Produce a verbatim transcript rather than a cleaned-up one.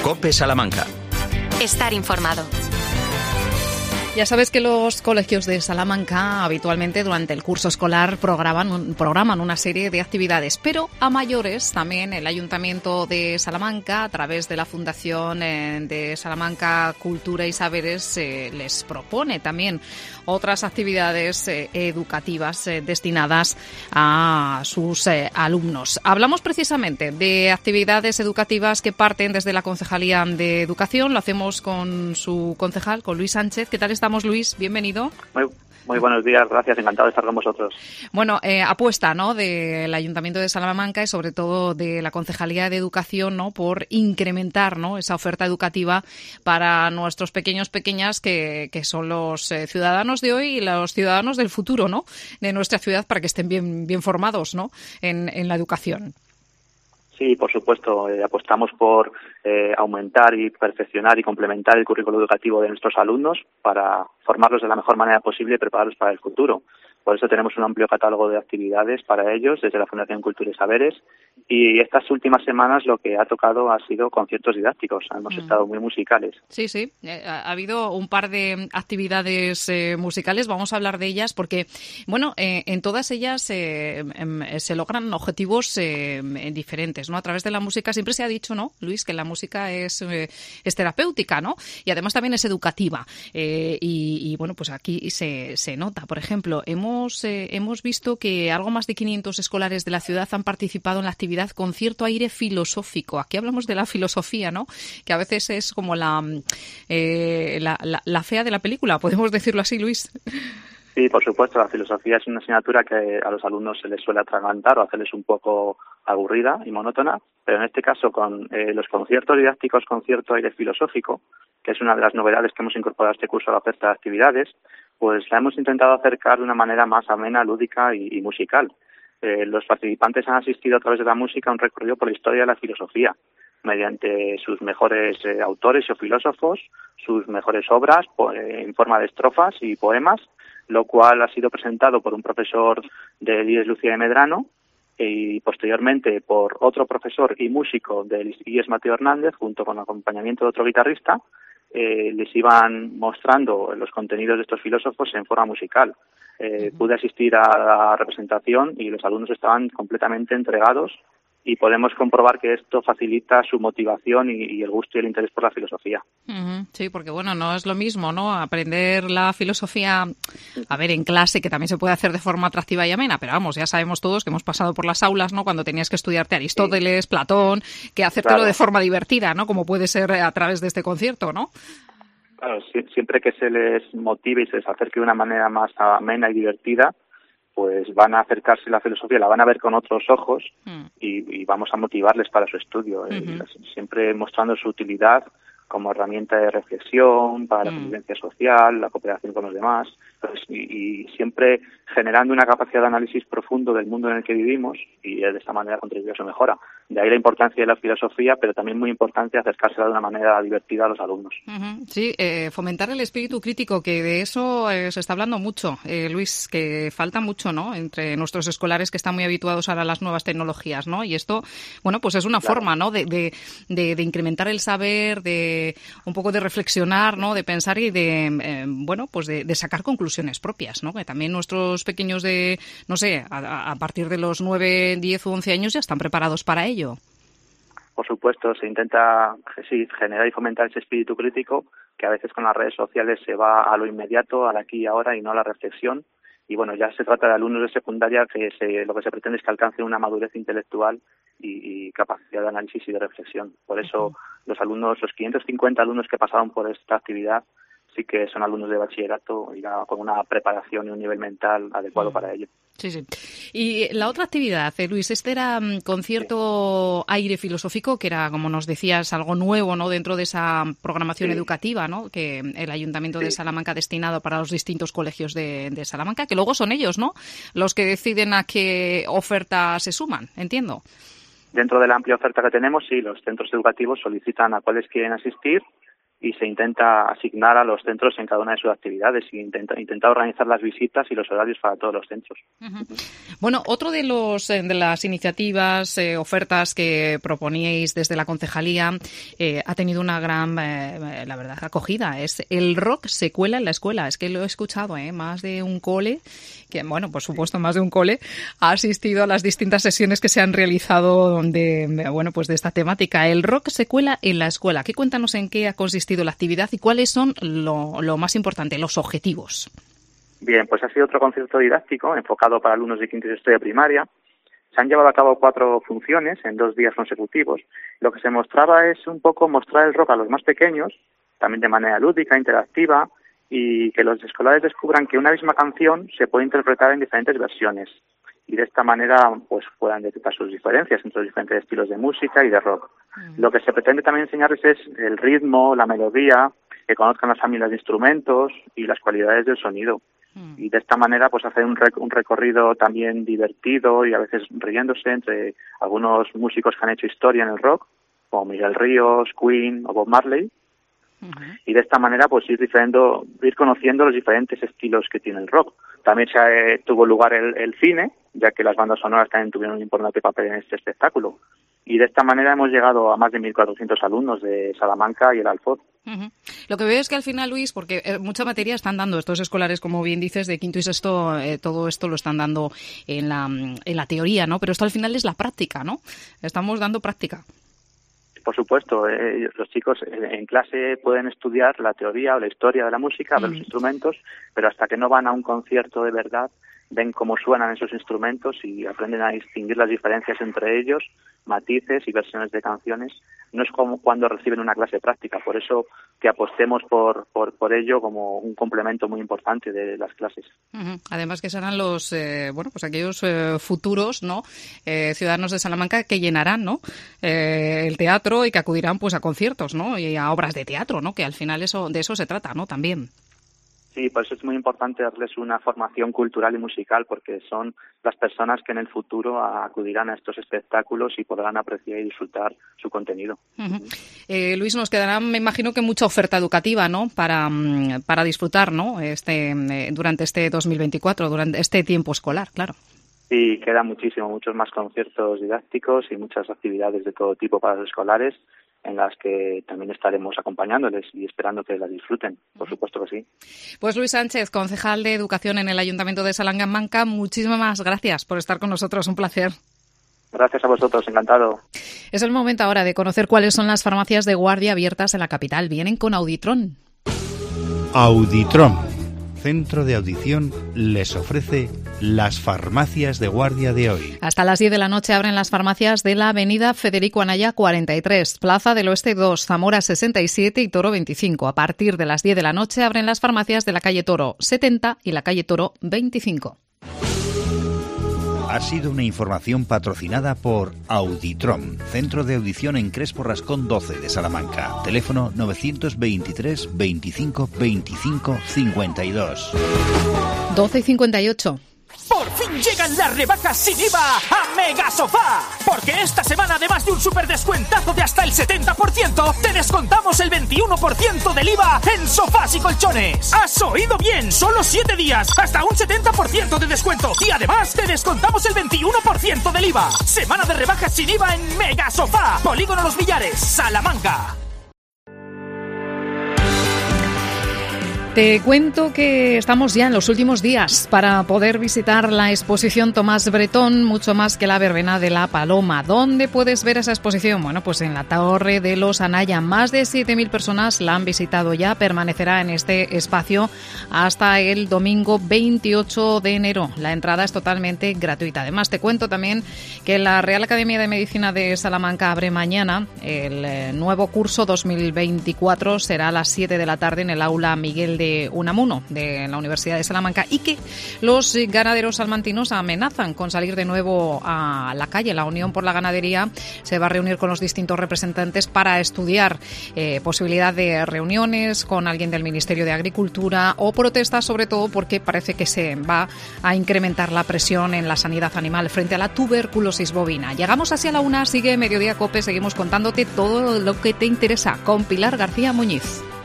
COPE Salamanca. Estar informado. Ya sabes que los colegios de Salamanca habitualmente durante el curso escolar programan, programan una serie de actividades, pero a mayores también el Ayuntamiento de Salamanca, a través de la Fundación de Salamanca Cultura y Saberes, eh, les propone también otras actividades eh, educativas eh, destinadas a sus eh, alumnos. Hablamos precisamente de actividades educativas que parten desde la Concejalía de Educación. Lo hacemos con su concejal, con Luis Sánchez. ¿Qué tal estamos, Luis? Bienvenido. Muy, muy buenos días, gracias, encantado de estar con vosotros. Bueno, eh, apuesta, ¿no?, del Ayuntamiento de Salamanca y sobre todo de la Concejalía de Educación, ¿no?, por incrementar, ¿no?, esa oferta educativa para nuestros pequeños, pequeñas, que, que son los eh, ciudadanos de hoy y los ciudadanos del futuro, ¿no?, de nuestra ciudad, para que estén bien, bien formados, ¿no?, en, en la educación. Sí, por supuesto, eh, apostamos por eh, aumentar y perfeccionar y complementar el currículo educativo de nuestros alumnos para formarlos de la mejor manera posible y prepararlos para el futuro. Por eso tenemos un amplio catálogo de actividades para ellos desde la Fundación Cultura y Saberes, y estas últimas semanas lo que ha tocado ha sido conciertos didácticos. Hemos mm. estado muy musicales. Sí, sí. Eh, ha habido un par de actividades eh, musicales. Vamos a hablar de ellas porque, bueno, eh, en todas ellas eh, eh, se logran objetivos eh, diferentes, ¿no? A través de la música siempre se ha dicho, ¿no, Luis, que la música es, eh, es terapéutica, ¿no? Y además también es educativa. Eh, y, y, bueno, pues aquí se, se nota. Por ejemplo, hemos Hemos, eh, hemos visto que algo más de quinientos escolares de la ciudad han participado en la actividad Concierto Aire Filosófico. Aquí hablamos de la filosofía, ¿no?, que a veces es como la, eh, la, la, la fea de la película, podemos decirlo así, Luis. Sí, por supuesto, la filosofía es una asignatura que a los alumnos se les suele atragantar o hacerles un poco aburrida y monótona, pero en este caso con eh, los conciertos didácticos Concierto Aire Filosófico, que es una de las novedades que hemos incorporado a este curso a la oferta de actividades, pues la hemos intentado acercar de una manera más amena, lúdica y, y musical. Eh, los participantes han asistido a través de la música a un recorrido por la historia de la filosofía, mediante sus mejores eh, autores o filósofos, sus mejores obras po- eh, en forma de estrofas y poemas, lo cual ha sido presentado por un profesor de I E S Lucía de Medrano y posteriormente por otro profesor y músico del I E S Mateo Hernández, junto con acompañamiento de otro guitarrista. Eh, les iban mostrando los contenidos de estos filósofos en forma musical. Eh, uh-huh. Pude asistir a la representación y los alumnos estaban completamente entregados, y podemos comprobar que esto facilita su motivación y, y el gusto y el interés por la filosofía. Uh-huh. Sí, porque bueno, no es lo mismo, ¿no?, aprender la filosofía, a ver, en clase, que también se puede hacer de forma atractiva y amena, pero vamos, ya sabemos todos que hemos pasado por las aulas, ¿no?, cuando tenías que estudiarte Aristóteles, sí. Platón, que hacértelo claro. de forma divertida, ¿no?, como puede ser a través de este concierto, ¿no? Claro, siempre que se les motive y se les acerque de una manera más amena y divertida, pues van a acercarse a la filosofía, la van a ver con otros ojos mm. y, y vamos a motivarles para su estudio, uh-huh. eh, siempre mostrando su utilidad como herramienta de reflexión, para mm. la convivencia social, la cooperación con los demás, pues, y, y siempre generando una capacidad de análisis profundo del mundo en el que vivimos, y de esta manera contribuir a su mejora. De ahí la importancia de la filosofía, pero también muy importante acercársela de una manera divertida a los alumnos. Uh-huh. Sí, eh, fomentar el espíritu crítico, que de eso eh, se está hablando mucho, eh, Luis, que falta mucho, ¿no?, entre nuestros escolares que están muy habituados ahora a las nuevas tecnologías, ¿no? Y esto, bueno, pues es una claro. forma, ¿no?, de, de, de, de incrementar el saber, de un poco de reflexionar, ¿no?, de pensar y de, eh, bueno, pues de, de sacar conclusiones propias, ¿no? Que también nuestros pequeños de, no sé, a, a partir de los nueve, diez u once años ya están preparados para ello. Por supuesto, se intenta sí, generar y fomentar ese espíritu crítico, que a veces con las redes sociales se va a lo inmediato, al aquí y ahora, y no a la reflexión. Y bueno, ya se trata de alumnos de secundaria que se, lo que se pretende es que alcancen una madurez intelectual y, y capacidad de análisis y de reflexión. Por eso uh-huh. los alumnos, los quinientos cincuenta alumnos que pasaron por esta actividad, sí que son alumnos de bachillerato y ya con una preparación y un nivel mental adecuado uh-huh. para ello. Sí, sí. Y la otra actividad, eh, Luis, este era um, concierto sí. aire filosófico, que era, como nos decías, algo nuevo, ¿no?, dentro de esa programación sí. educativa, ¿no?, que el Ayuntamiento sí. de Salamanca ha destinado para los distintos colegios de, de Salamanca, que luego son ellos, ¿no?, los que deciden a qué oferta se suman, entiendo. Dentro de la amplia oferta que tenemos, sí, los centros educativos solicitan a cuáles quieren asistir y se intenta asignar a los centros en cada una de sus actividades y intenta, intenta organizar las visitas y los horarios para todos los centros. Uh-huh. Bueno, otro de los de las iniciativas, eh, ofertas que proponíais desde la concejalía eh, ha tenido una gran, eh, la verdad, acogida. Es el rock se cuela en la escuela. Es que lo he escuchado, ¿eh? Más de un cole, que bueno, por supuesto, más de un cole ha asistido a las distintas sesiones que se han realizado de, bueno, pues de esta temática. El rock se cuela en la escuela. ¿Qué cuéntanos en qué ha consistido la actividad y cuáles son lo, lo más importante, los objetivos? Bien, pues ha sido otro concierto didáctico enfocado para alumnos de quinto y sexto de primaria. Se han llevado a cabo cuatro funciones en dos días consecutivos. Lo que se mostraba es un poco mostrar el rock a los más pequeños, también de manera lúdica, interactiva, y que los escolares descubran que una misma canción se puede interpretar en diferentes versiones. Y de esta manera pues puedan detectar sus diferencias entre los diferentes estilos de música y de rock. Mm. Lo que se pretende también enseñarles es el ritmo, la melodía, que conozcan las familias de instrumentos y las cualidades del sonido. Mm. Y de esta manera pues hacer un, rec- un recorrido también divertido y a veces riéndose entre algunos músicos que han hecho historia en el rock, como Miguel Ríos, Queen o Bob Marley. Uh-huh. Y de esta manera pues ir diferendo, ir conociendo los diferentes estilos que tiene el rock. También se eh, tuvo lugar el, el cine, ya que las bandas sonoras también tuvieron un importante papel en este espectáculo. Y de esta manera hemos llegado a más de mil cuatrocientos alumnos de Salamanca y el Alfoz. Uh-huh. Lo que veo es que al final, Luis, porque eh, mucha materia están dando estos escolares, como bien dices, de quinto y sexto, eh, todo esto lo están dando en la, en la teoría, ¿no? Pero esto al final es la práctica, ¿no? Estamos dando práctica. Por supuesto, eh, los chicos en clase pueden estudiar la teoría o la historia de la música, de mm. los instrumentos, pero hasta que no van a un concierto de verdad, ven cómo suenan esos instrumentos y aprenden a distinguir las diferencias entre ellos, matices y versiones de canciones. No es como cuando reciben una clase práctica, por eso que apostemos por por, por ello como un complemento muy importante de las clases. Uh-huh. Además que serán los eh, bueno pues aquellos eh, futuros no eh, ciudadanos de Salamanca que llenarán no eh, el teatro y que acudirán pues a conciertos no y a obras de teatro no que al final eso de eso se trata no también. Sí, por eso es muy importante darles una formación cultural y musical, porque son las personas que en el futuro acudirán a estos espectáculos y podrán apreciar y disfrutar su contenido. Uh-huh. Eh, Luis, nos quedará, me imagino que mucha oferta educativa, ¿no? Para, para disfrutar, ¿no? Este, eh, durante este dos mil veinticuatro, durante este tiempo escolar, claro. Sí, queda muchísimo, muchos más conciertos didácticos y muchas actividades de todo tipo para los escolares, en las que también estaremos acompañándoles y esperando que las disfruten, por supuesto que sí. Pues Luis Sánchez, concejal de Educación en el Ayuntamiento de Salamanca, muchísimas gracias por estar con nosotros, un placer. Gracias a vosotros, encantado. Es el momento ahora de conocer cuáles son las farmacias de guardia abiertas en la capital. Vienen con Auditron. Auditron, centro de audición, les ofrece las farmacias de guardia de hoy. Hasta las diez de la noche abren las farmacias de la avenida Federico Anaya cuarenta y tres, Plaza del Oeste dos, Zamora sesenta y siete y Toro veinticinco. A partir de las diez de la noche abren las farmacias de la calle Toro setenta y la calle Toro veinticinco. Ha sido una información patrocinada por Auditron, centro de audición en Crespo Rascón doce de Salamanca. Teléfono novecientos veintitrés veinticinco veinticinco cincuenta y dos. doce y cincuenta y ocho. Por fin llegan las rebajas sin I V A a Mega Sofá. Porque esta semana, además de un super descuentazo de hasta el setenta por ciento, te descontamos el veintiuno por ciento del I V A en sofás y colchones. ¿Has oído bien? Solo siete días, hasta un setenta por ciento de descuento. Y además te descontamos el veintiuno por ciento del I V A. Semana de rebajas sin I V A en Mega Sofá. Polígono Los Villares, Salamanca. Te cuento que estamos ya en los últimos días para poder visitar la exposición Tomás Bretón, mucho más que la verbena de la Paloma. ¿Dónde puedes ver esa exposición? Bueno, pues en la Torre de los Anaya. Más de siete mil personas la han visitado ya. Permanecerá en este espacio hasta el domingo veintiocho de enero. La entrada es totalmente gratuita. Además, te cuento también que la Real Academia de Medicina de Salamanca abre mañana. El nuevo curso dos mil veinticuatro será a las siete de la tarde en el aula Miguel de de Unamuno, de la Universidad de Salamanca, y que los ganaderos salmantinos amenazan con salir de nuevo a la calle. La Unión por la Ganadería se va a reunir con los distintos representantes para estudiar eh, posibilidad de reuniones con alguien del Ministerio de Agricultura o protestas, sobre todo porque parece que se va a incrementar la presión en la sanidad animal frente a la tuberculosis bovina. Llegamos así a la una, sigue Mediodía COPE, seguimos contándote todo lo que te interesa con Pilar García Muñiz.